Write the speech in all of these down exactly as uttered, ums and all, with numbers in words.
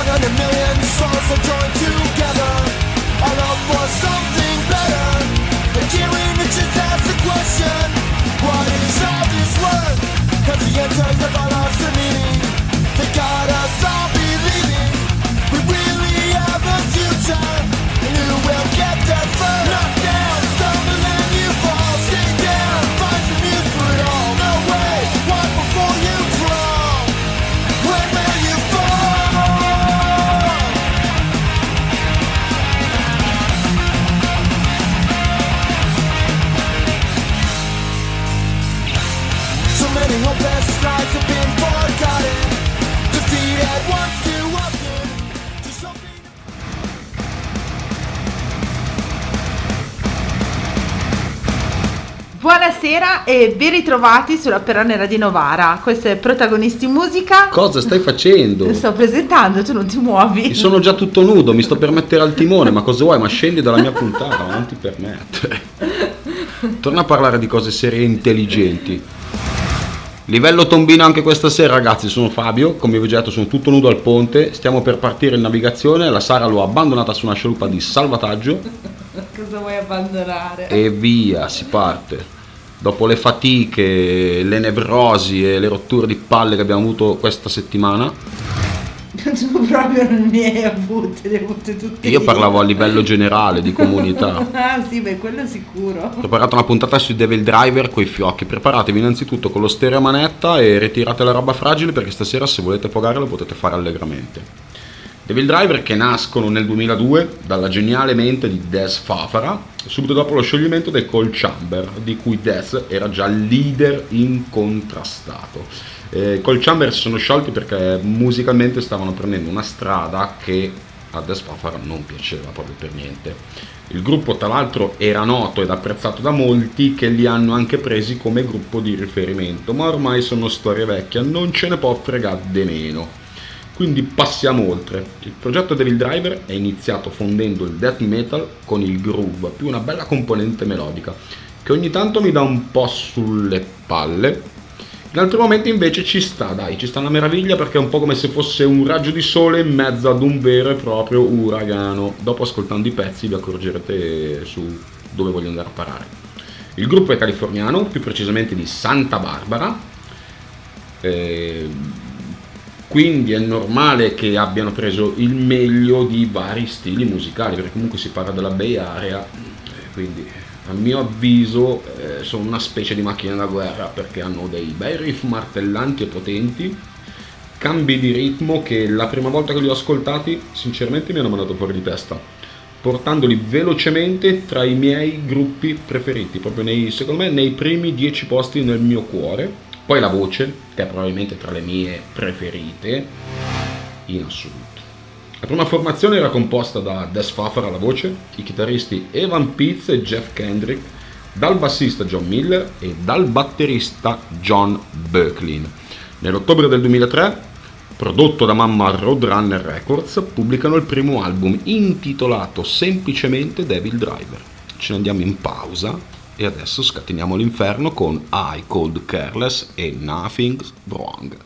One hundred million souls are joined together, all up for something better. The Kirin Richards asked the question, what is all this worth? Cause the answers have all lost their meaning. They got us all believing we really have a future, and who will get there first? Knock down, stumble and you fall. Stay down, find some use for it all. No way, walk before you crawl. When will you fall? So many hopeless lives have been forgotten, defeated once too often. Just something. Buonasera e ben ritrovati sulla Perronera di Novara. Questo è Protagonisti Musica. Cosa stai facendo? Lo sto presentando, tu non ti muovi. Io sono già tutto nudo, mi sto per mettere al timone, ma cosa vuoi? Ma scendi dalla mia puntata, non ti permettere. Torna a parlare di cose serie e intelligenti. Livello tombino anche questa sera, ragazzi. Sono Fabio, come vi ho già detto sono tutto nudo al ponte. Stiamo per partire in navigazione. La Sara l'ho abbandonata su una scialuppa di salvataggio. Cosa vuoi abbandonare? E via, si parte. Dopo le fatiche, le nevrosi e le rotture di palle che abbiamo avuto questa settimana. Tu proprio non ne hai avute, le hai avute tutte. Io parlavo a livello generale di comunità. Ah sì, beh, quello sicuro. Ho preparato una puntata sui Devil Driver coi fiocchi. Preparatevi innanzitutto con lo stereo a manetta e ritirate la roba fragile, perché stasera se volete pogare lo potete fare allegramente. Devil Driver che nascono nel duemiladue dalla geniale mente di Des Fafara, subito dopo lo scioglimento del Cold Chamber, di cui Des era già leader incontrastato. Eh, Cold Chamber si sono sciolti perché musicalmente stavano prendendo una strada che a Des Fafara non piaceva proprio per niente. Il gruppo tra l'altro era noto ed apprezzato da molti che li hanno anche presi come gruppo di riferimento, ma ormai sono storie vecchie, non ce ne può fregare di meno. Quindi passiamo oltre. Il progetto Devil Driver è iniziato fondendo il death metal con il groove, più una bella componente melodica, che ogni tanto mi dà un po' sulle palle. In altri momenti invece ci sta, dai, ci sta una meraviglia, perché è un po' come se fosse un raggio di sole in mezzo ad un vero e proprio uragano. Dopo, ascoltando i pezzi, vi accorgerete su dove voglio andare a parare. Il gruppo è californiano, più precisamente di Santa Barbara. Eh, quindi è normale che abbiano preso il meglio di vari stili musicali, perché comunque si parla della Bay Area, quindi a mio avviso eh, sono una specie di macchina da guerra, perché hanno dei bei riff martellanti e potenti, cambi di ritmo che la prima volta che li ho ascoltati sinceramente mi hanno mandato fuori di testa, portandoli velocemente tra i miei gruppi preferiti, proprio nei, secondo me nei primi dieci posti nel mio cuore. Poi la voce, che è probabilmente tra le mie preferite in assoluto. La prima formazione era composta da Des Fafara alla voce, i chitarristi Evan Pitts e Jeff Kendrick, dal bassista John Miller e dal batterista John Böcklin. Nell'ottobre del duemilatré, prodotto da mamma Roadrunner Records, pubblicano il primo album intitolato semplicemente Devil Driver. Ce ne andiamo in pausa e adesso scateniamo l'inferno con I Cold Careless e Nothing's Wrong.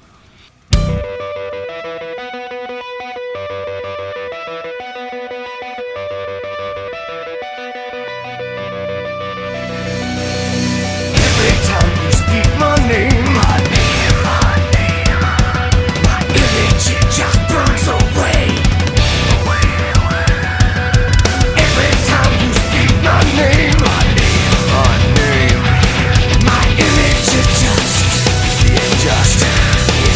Just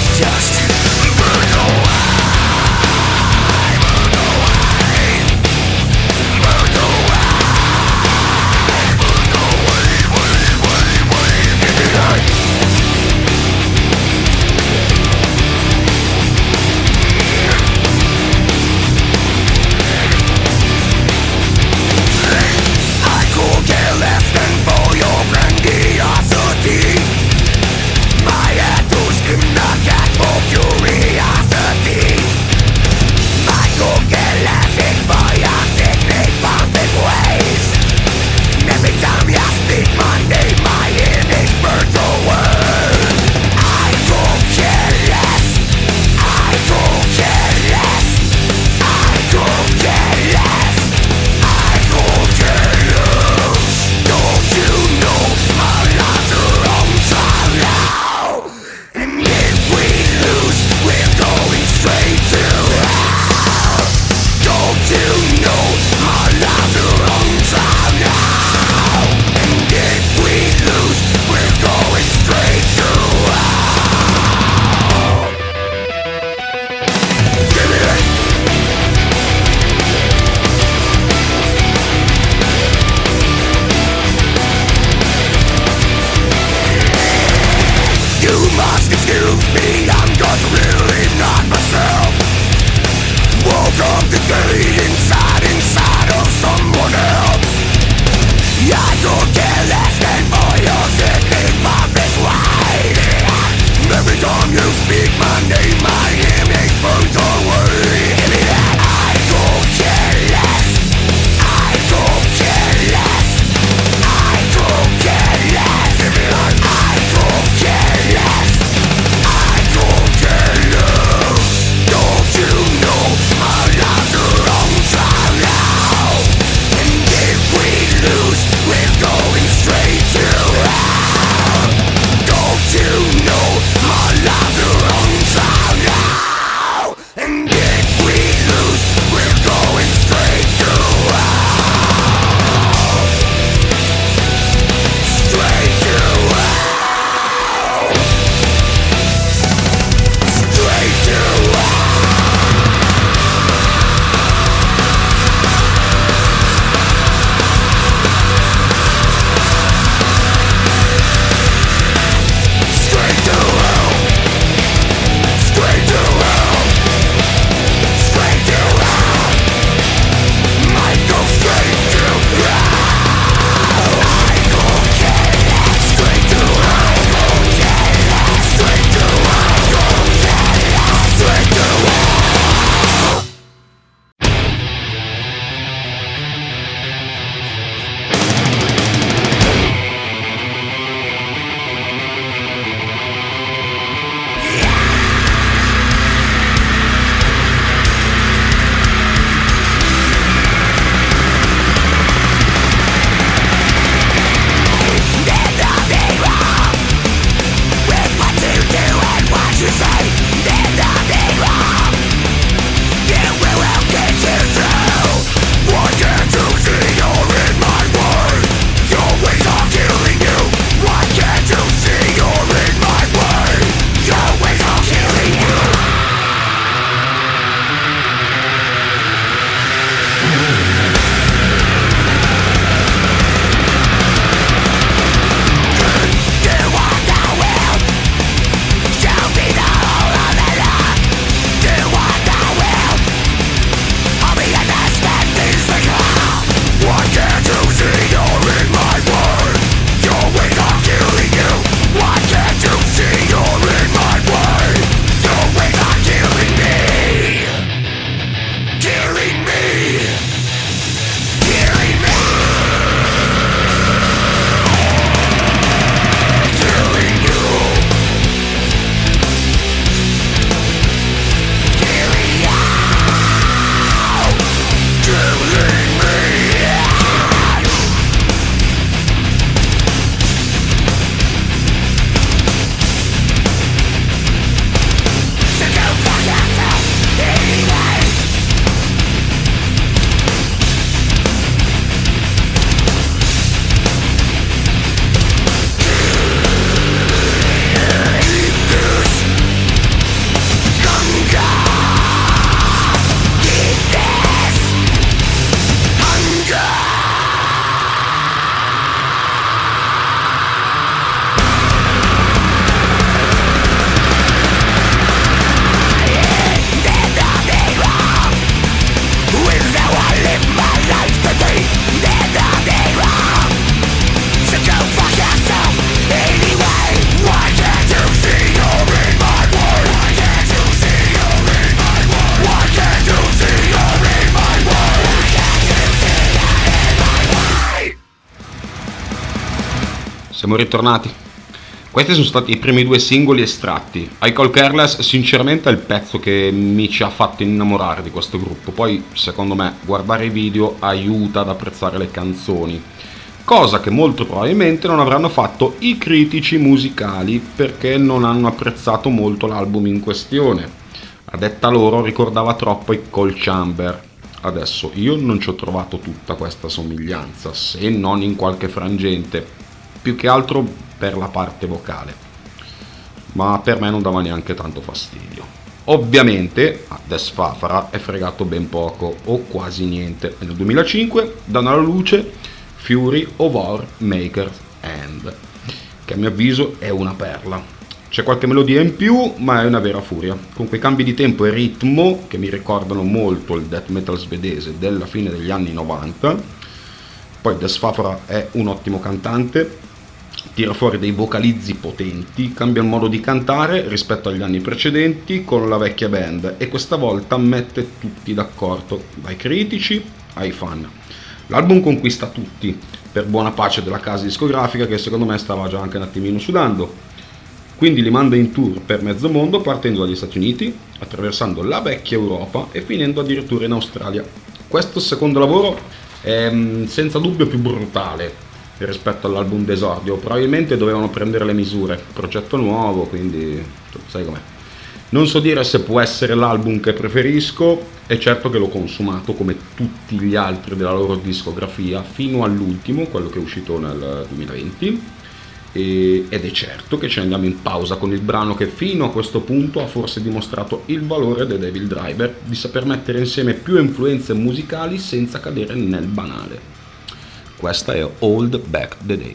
Siamo ritornati. Questi sono stati i primi due singoli estratti. I Call Careless sinceramente è il pezzo che mi ci ha fatto innamorare di questo gruppo. Poi secondo me guardare i video aiuta ad apprezzare le canzoni, cosa che molto probabilmente non avranno fatto i critici musicali, perché non hanno apprezzato molto l'album in questione. A detta loro ricordava troppo i Cold Chamber. Adesso io non ci ho trovato tutta questa somiglianza, se non in qualche frangente, più che altro per la parte vocale, ma per me non dava neanche tanto fastidio. Ovviamente a Desfafara è fregato ben poco o quasi niente, e nel duemilacinque danno alla luce Fury of Our Maker's Hand, che a mio avviso è una perla. C'è qualche melodia in più, ma è una vera furia, con quei cambi di tempo e ritmo che mi ricordano molto il death metal svedese della fine degli anni novanta. Poi Desfafora è un ottimo cantante, tira fuori dei vocalizzi potenti, cambia il modo di cantare rispetto agli anni precedenti con la vecchia band e questa volta mette tutti d'accordo, dai critici ai fan. L'album conquista tutti, per buona pace della casa discografica che secondo me stava già anche un attimino sudando. Quindi li manda in tour per mezzo mondo partendo dagli Stati Uniti, attraversando la vecchia Europa e finendo addirittura in Australia. Questo secondo lavoro è senza dubbio più brutale rispetto all'album d'esordio, probabilmente dovevano prendere le misure, progetto nuovo, quindi sai com'è. Non so dire se può essere l'album che preferisco, è certo che l'ho consumato come tutti gli altri della loro discografia fino all'ultimo, quello che è uscito nel duemilaventi, e, ed è certo che ci andiamo in pausa con il brano che fino a questo punto ha forse dimostrato il valore dei Devil Driver di saper mettere insieme più influenze musicali senza cadere nel banale. Questa è Hold Back the Day.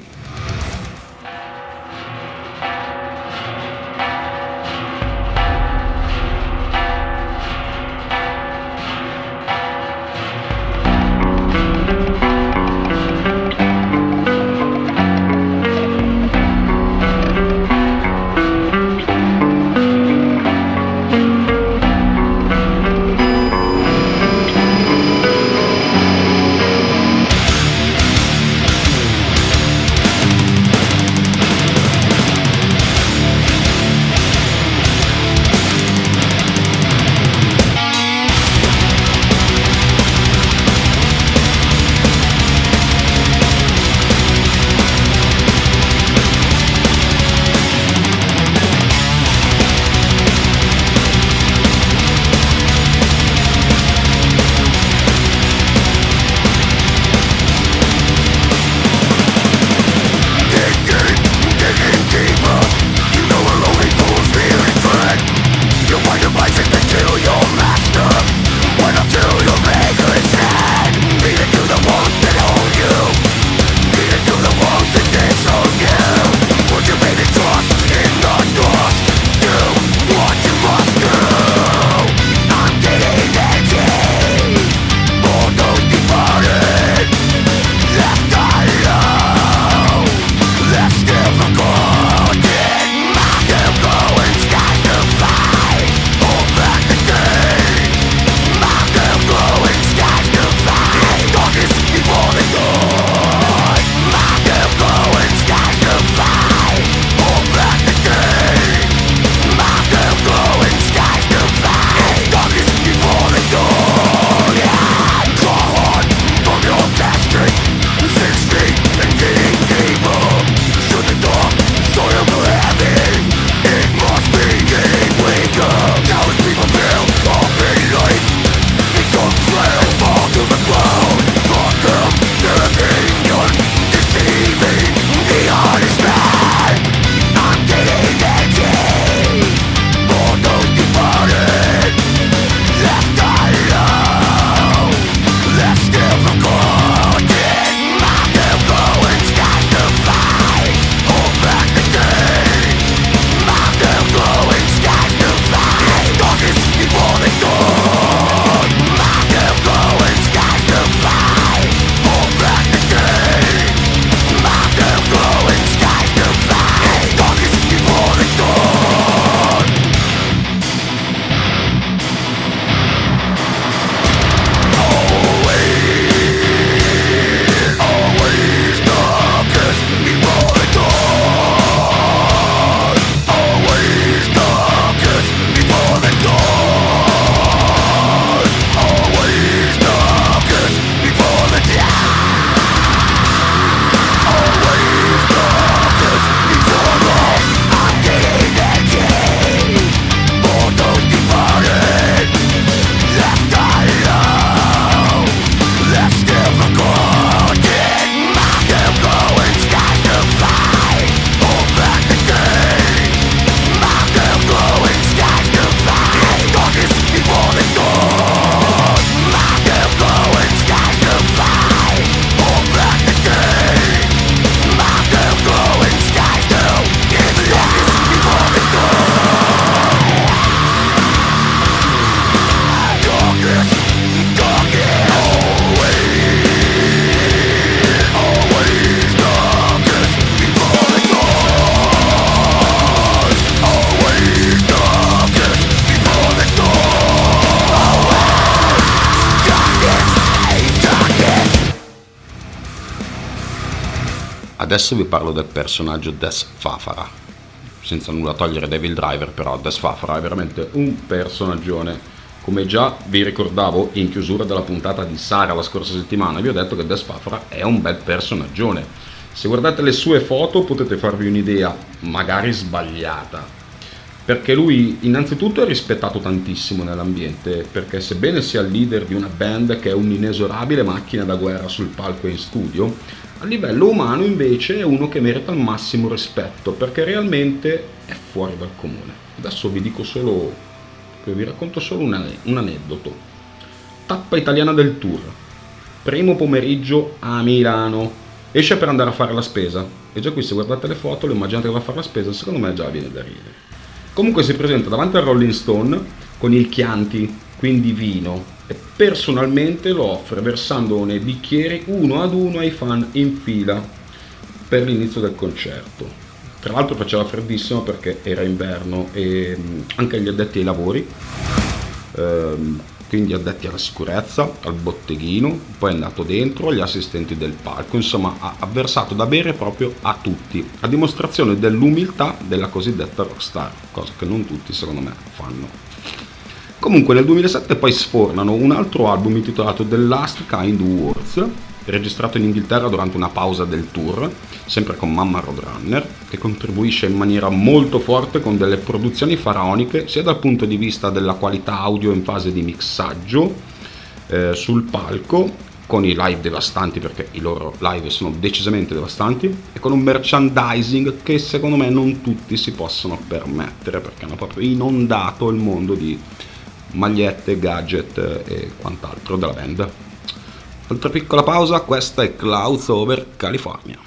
Adesso vi parlo del personaggio Des Fafara, senza nulla togliere Devil Driver, però Des Fafara è veramente un personaggione. Come già vi ricordavo in chiusura della puntata di Sara la scorsa settimana, vi ho detto che Des Fafara è un bel personaggione. Se guardate le sue foto potete farvi un'idea, magari sbagliata, perché lui innanzitutto è rispettato tantissimo nell'ambiente, perché sebbene sia il leader di una band che è un'inesorabile macchina da guerra sul palco e in studio, a livello umano invece è uno che merita il massimo rispetto, perché realmente è fuori dal comune. Adesso vi dico solo... vi racconto solo un, un aneddoto. Tappa italiana del tour, primo pomeriggio a Milano, esce per andare a fare la spesa, e già qui se guardate le foto lo immaginate che va a fare la spesa, secondo me già viene da ridere. Comunque si presenta davanti al Rolling Stone con il Chianti, quindi vino, e personalmente lo offre versando nei bicchieri uno ad uno ai fan in fila per l'inizio del concerto. Tra l'altro faceva freddissimo perché era inverno e anche gli addetti ai lavori, ehm, quindi addetti alla sicurezza, al botteghino, poi è andato dentro, gli assistenti del palco, insomma ha, ha versato da bere proprio a tutti, a dimostrazione dell'umiltà della cosiddetta rockstar, cosa che non tutti secondo me fanno. Comunque nel duemilasette poi sfornano un altro album intitolato The Last Kind Words, registrato in Inghilterra durante una pausa del tour, sempre con Mamma Roadrunner, che contribuisce in maniera molto forte con delle produzioni faraoniche, sia dal punto di vista della qualità audio in fase di mixaggio eh, sul palco, con i live devastanti, perché i loro live sono decisamente devastanti, e con un merchandising che secondo me non tutti si possono permettere, perché hanno proprio inondato il mondo di magliette, gadget e quant'altro della band. Altra piccola pausa, questa è Clouds Over California.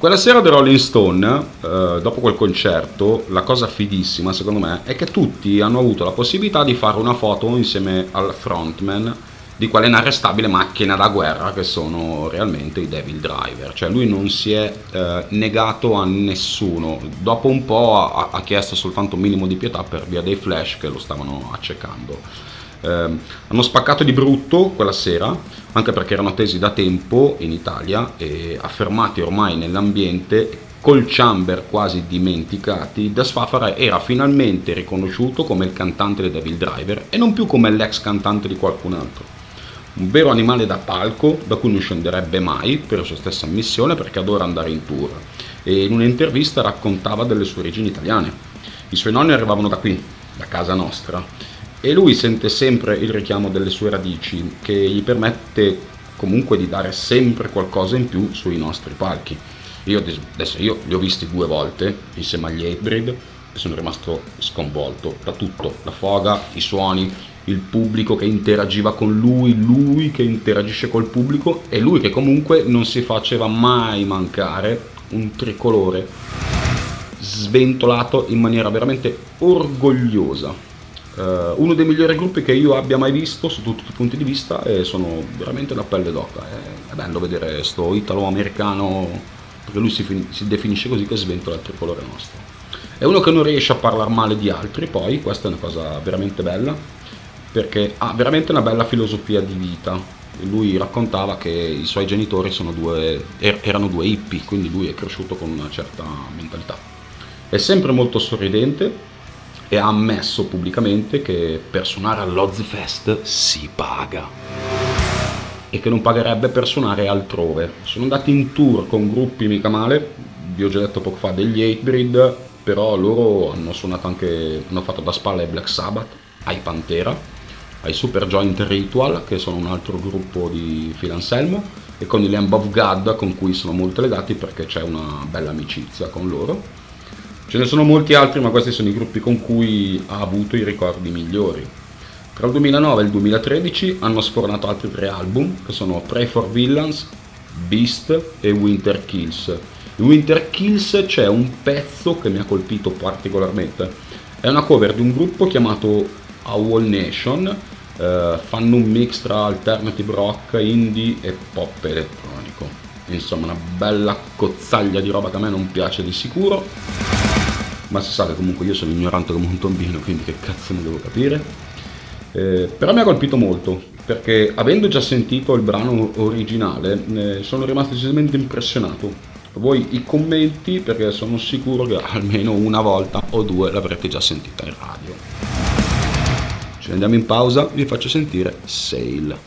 Quella sera The Rolling Stone, eh, dopo quel concerto, la cosa fighissima secondo me è che tutti hanno avuto la possibilità di fare una foto insieme al frontman di quella inarrestabile macchina da guerra che sono realmente i Devil Driver. Cioè lui non si è eh, negato a nessuno, dopo un po' ha, ha chiesto soltanto un minimo di pietà per via dei flash che lo stavano accecando. Eh, hanno spaccato di brutto quella sera, anche perché erano attesi da tempo in Italia e affermati ormai nell'ambiente, col Chamber quasi dimenticati. Das Fafara era finalmente riconosciuto come il cantante dei Devil Driver e non più come l'ex cantante di qualcun altro. Un vero animale da palco da cui non scenderebbe mai per sua stessa ammissione, perché adora andare in tour, e in un'intervista raccontava delle sue origini italiane. I suoi nonni arrivavano da qui, da casa nostra, e lui sente sempre il richiamo delle sue radici che gli permette comunque di dare sempre qualcosa in più sui nostri palchi. Io adesso io li ho visti due volte insieme agli Hatebreed e sono rimasto sconvolto da tutto, la foga, i suoni, il pubblico che interagiva con lui, lui che interagisce col pubblico e lui che comunque non si faceva mai mancare un tricolore sventolato in maniera veramente orgogliosa. Uh, uno dei migliori gruppi che io abbia mai visto su tutti i punti di vista e sono veramente la pelle d'oca. È, è bello vedere sto italo-americano, perché lui si, fin- si definisce così, che sventola il tricolore nostro. È uno che non riesce a parlare male di altri, poi questa è una cosa veramente bella, perché ha veramente una bella filosofia di vita. Lui raccontava che i suoi genitori sono due, er- erano due hippie, quindi lui è cresciuto con una certa mentalità. È sempre molto sorridente e ha ammesso pubblicamente che per suonare all'Ozzfest si paga e che non pagherebbe per suonare altrove. Sono andati in tour con gruppi mica male, vi ho già detto poco fa degli Hatebreed, però loro hanno suonato anche, hanno fatto da spalla ai Black Sabbath, ai Pantera, ai Superjoint Ritual, che sono un altro gruppo di Phil Anselmo, e con i Lamb of God, con cui sono molto legati perché c'è una bella amicizia con loro. Ce ne sono molti altri, ma questi sono i gruppi con cui ha avuto i ricordi migliori. Tra il duemilanove e il duemilatredici hanno sfornato altri tre album, che sono Pray for Villains, Beast e Winter Kills. In Winter Kills c'è un pezzo che mi ha colpito particolarmente. È una cover di un gruppo chiamato Owl Nation, eh, fanno un mix tra alternative rock, indie e pop elettronico. Insomma, una bella cozzaglia di roba che a me non piace di sicuro, ma si sa che comunque io sono ignorante come un tombino, quindi che cazzo ne devo capire. Eh, però mi ha colpito molto, perché avendo già sentito il brano originale, eh, sono rimasto decisamente impressionato. Voi i commenti, perché sono sicuro che almeno una volta o due l'avrete già sentita in radio. Ce ne andiamo in pausa, vi faccio sentire Sail.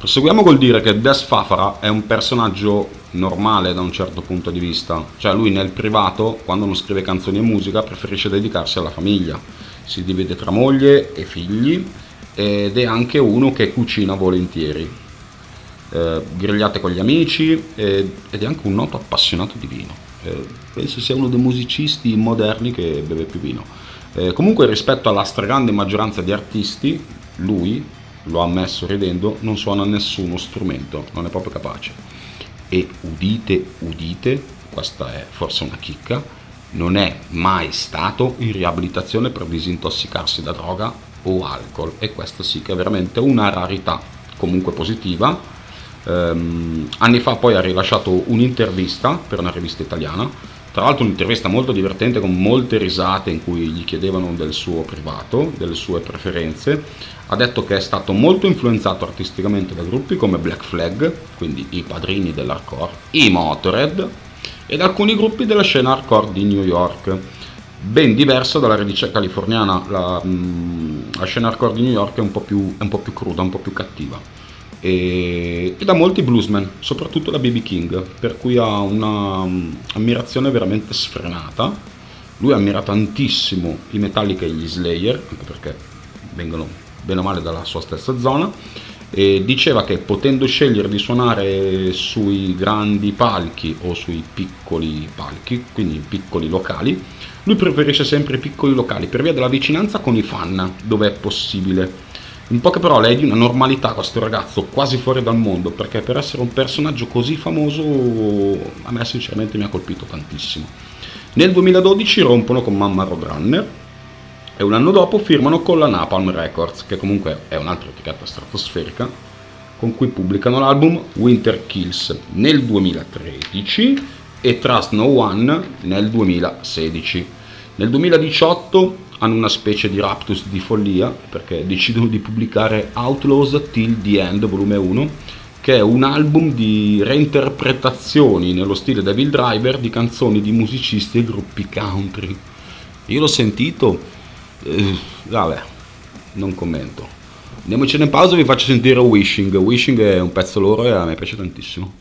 Proseguiamo col dire che Des Fafara è un personaggio normale da un certo punto di vista, cioè lui nel privato, quando non scrive canzoni e musica, preferisce dedicarsi alla famiglia, si divide tra moglie e figli ed è anche uno che cucina volentieri, eh, grigliate con gli amici eh, ed è anche un noto appassionato di vino, eh, penso sia uno dei musicisti moderni che beve più vino. Eh, comunque rispetto alla stragrande maggioranza di artisti, lui, lo ha ammesso ridendo, non suona nessuno strumento, non è proprio capace. E udite, udite, questa è forse una chicca, non è mai stato in riabilitazione per disintossicarsi da droga o alcol, e questa sì che è veramente una rarità, comunque positiva. Ehm, anni fa poi ha rilasciato un'intervista per una rivista italiana, tra l'altro un'intervista molto divertente con molte risate in cui gli chiedevano del suo privato, delle sue preferenze. Ha detto che è stato molto influenzato artisticamente da gruppi come Black Flag, quindi i padrini dell'hardcore, i Motorhead ed alcuni gruppi della scena hardcore di New York, ben diversa dalla radice californiana. La, la scena hardcore di New York è un po' più, è un po' più cruda, un po' più cattiva, e, e da molti bluesmen, soprattutto da B B King, per cui ha una um, ammirazione veramente sfrenata. Lui ammira tantissimo i Metallica e gli Slayer, anche perché vengono bene o male dalla sua stessa zona, e diceva che potendo scegliere di suonare sui grandi palchi o sui piccoli palchi, quindi piccoli locali, lui preferisce sempre i piccoli locali per via della vicinanza con i fan, dove è possibile. In poche parole è di una normalità questo ragazzo, quasi fuori dal mondo, perché per essere un personaggio così famoso a me sinceramente mi ha colpito tantissimo. Nel duemiladodici rompono con Mamma Roadrunner e un anno dopo firmano con la Napalm Records, che comunque è un'altra etichetta stratosferica, con cui pubblicano l'album Winter Kills nel duemilatredici e Trust No One nel duemilasedici. Nel duemiladiciotto hanno una specie di raptus di follia, perché decidono di pubblicare Outlaws Till the End volume uno, che è un album di reinterpretazioni nello stile Devil Driver di canzoni di musicisti e gruppi country. Io l'ho sentito, eh, vabbè, non commento. Andiamocene in pausa e vi faccio sentire Wishing. Wishing è un pezzo loro e a me piace tantissimo.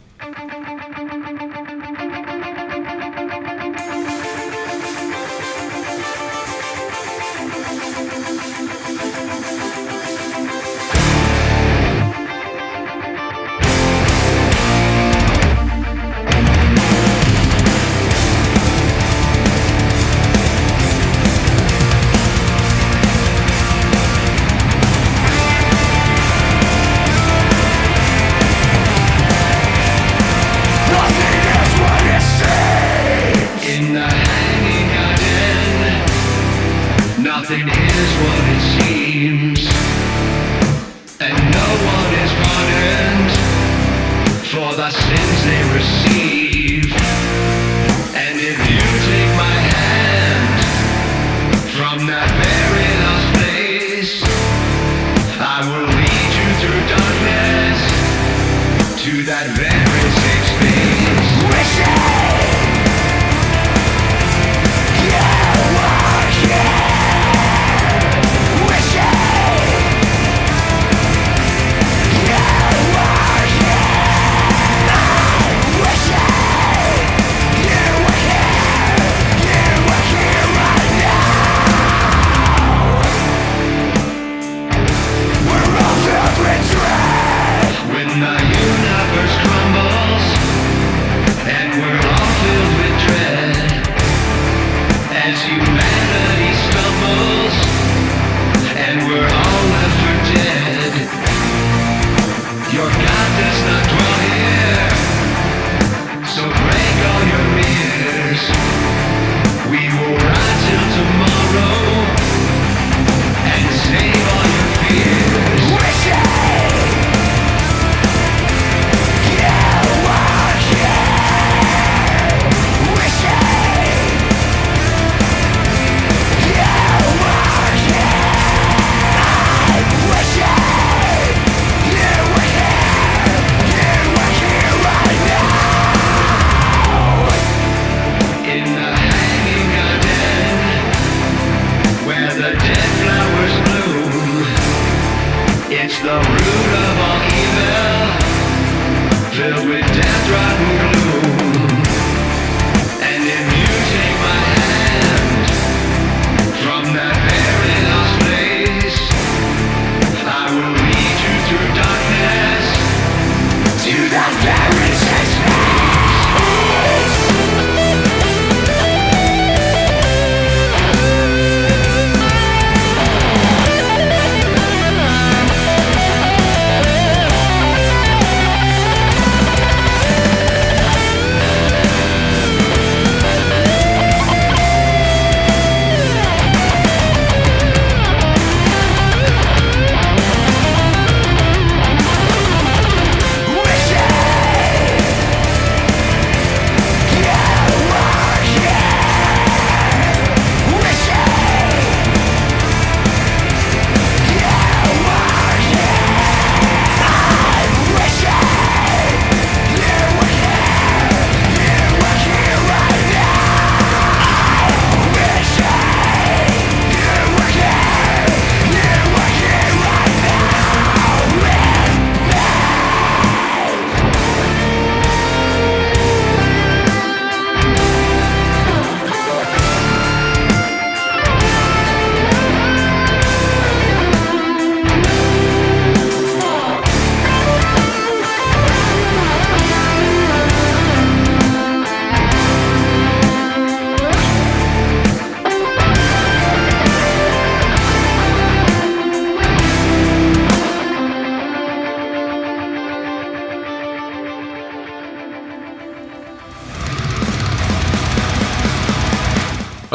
Yeah.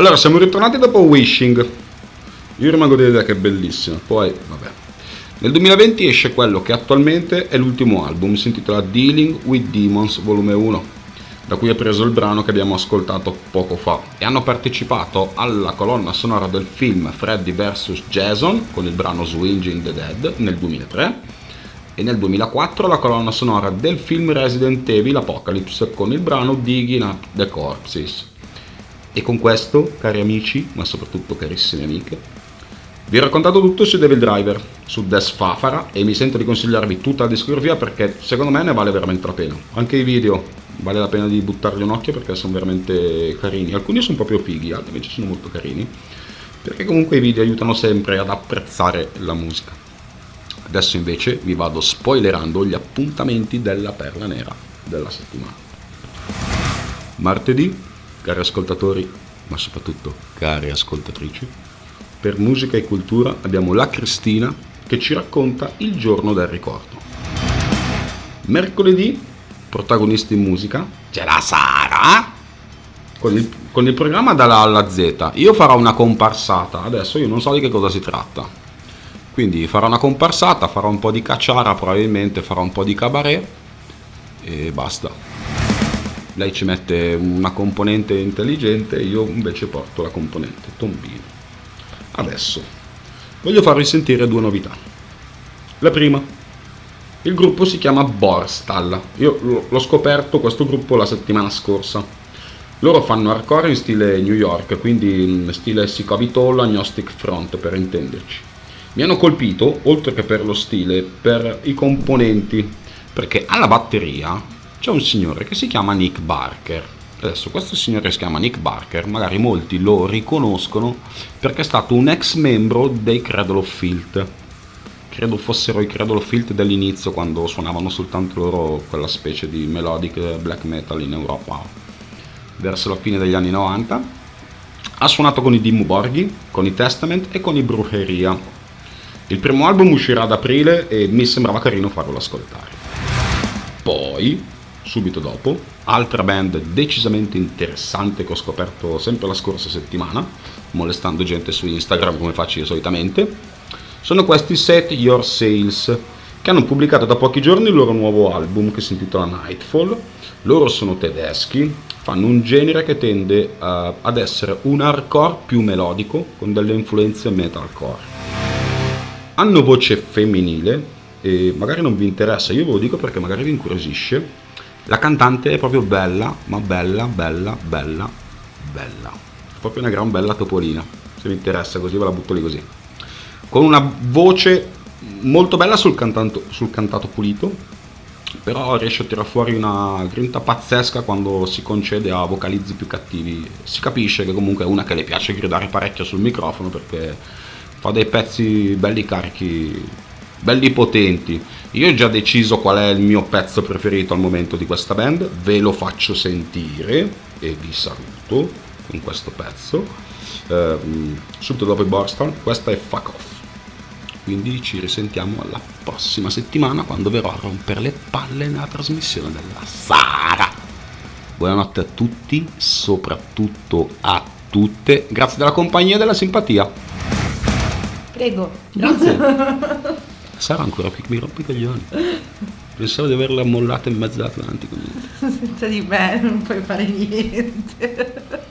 Allora, siamo ritornati dopo Wishing. Io rimango dell'idea che è bellissima. Poi, vabbè. Nel duemilaventi esce quello che attualmente è l'ultimo album, si intitola Dealing with Demons Volume uno, da cui è preso il brano che abbiamo ascoltato poco fa, e hanno partecipato alla colonna sonora del film Freddy versus. Jason con il brano Swinging the Dead nel duemilatré, e nel duemilaquattro la colonna sonora del film Resident Evil Apocalypse con il brano Digging Up the Corpses. E con questo, cari amici, ma soprattutto carissime amiche, vi ho raccontato tutto su Devil Driver, su Death Fafara, e mi sento di consigliarvi tutta la discografia perché secondo me ne vale veramente la pena. Anche i video vale la pena di buttargli un occhio perché sono veramente carini. Alcuni sono proprio fighi, altri invece sono molto carini, perché comunque i video aiutano sempre ad apprezzare la musica. Adesso invece vi vado spoilerando gli appuntamenti della Perla Nera della settimana. Martedì, cari ascoltatori, ma soprattutto cari ascoltatrici, per musica e cultura abbiamo la Cristina che ci racconta il giorno del ricordo. Mercoledì, protagonisti in musica, c'è la Sara con il, con il programma dalla A alla Z. Io farò una comparsata, adesso io non so di che cosa si tratta, quindi farò una comparsata, farò un po' di cacciara, probabilmente farò un po' di cabaret e basta. Lei ci mette una componente intelligente, io invece porto la componente tombino. Adesso voglio farvi sentire due novità. La prima, il gruppo si chiama Borstal. Io l'ho scoperto questo gruppo la settimana scorsa. Loro fanno hardcore in stile New York, quindi in stile Psychovitol, Agnostic Front per intenderci. Mi hanno colpito, oltre che per lo stile, per i componenti, perché alla batteria c'è un signore che si chiama Nick Barker. Adesso questo signore si chiama Nick Barker, magari molti lo riconoscono perché è stato un ex membro dei Cradle of Filth. Credo fossero i Cradle of Filth dell'inizio, quando suonavano soltanto loro quella specie di melodic black metal in Europa verso la fine degli anni novanta. Ha suonato con i Dimmu Borghi, con i Testament e con i Brujeria. Il primo album uscirà ad aprile e mi sembrava carino farlo ascoltare. Poi, subito dopo, altra band decisamente interessante che ho scoperto sempre la scorsa settimana, molestando gente su Instagram come faccio io solitamente, sono questi Set Your Sails, che hanno pubblicato da pochi giorni il loro nuovo album che si intitola Nightfall. Loro sono tedeschi, fanno un genere che tende uh, ad essere un hardcore più melodico con delle influenze metalcore. Hanno voce femminile e magari non vi interessa, io ve lo dico perché magari vi incuriosisce. La cantante è proprio bella, ma bella, bella, bella, bella. Proprio una gran bella topolina. Se vi interessa così ve la butto lì così. Con una voce molto bella sul, cantanto, sul cantato pulito, però riesce a tirare fuori una grinta pazzesca quando si concede a vocalizzi più cattivi. Si capisce che comunque è una che le piace gridare parecchio sul microfono perché fa dei pezzi belli carichi, belli potenti. Io ho già deciso qual è il mio pezzo preferito al momento di questa band, ve lo faccio sentire e vi saluto con questo pezzo. Eh, subito dopo i Borstal, questa è Fuck Off. Quindi ci risentiamo alla prossima settimana quando verrò a rompere le palle nella trasmissione della Sara. Buonanotte a tutti, soprattutto a tutte. Grazie della compagnia e della simpatia. Prego. Grazie. Sara ancora qui che mi rompe i coglioni. Pensavo di averla mollata in mezzo all'Atlantico. Senza di me non puoi fare niente.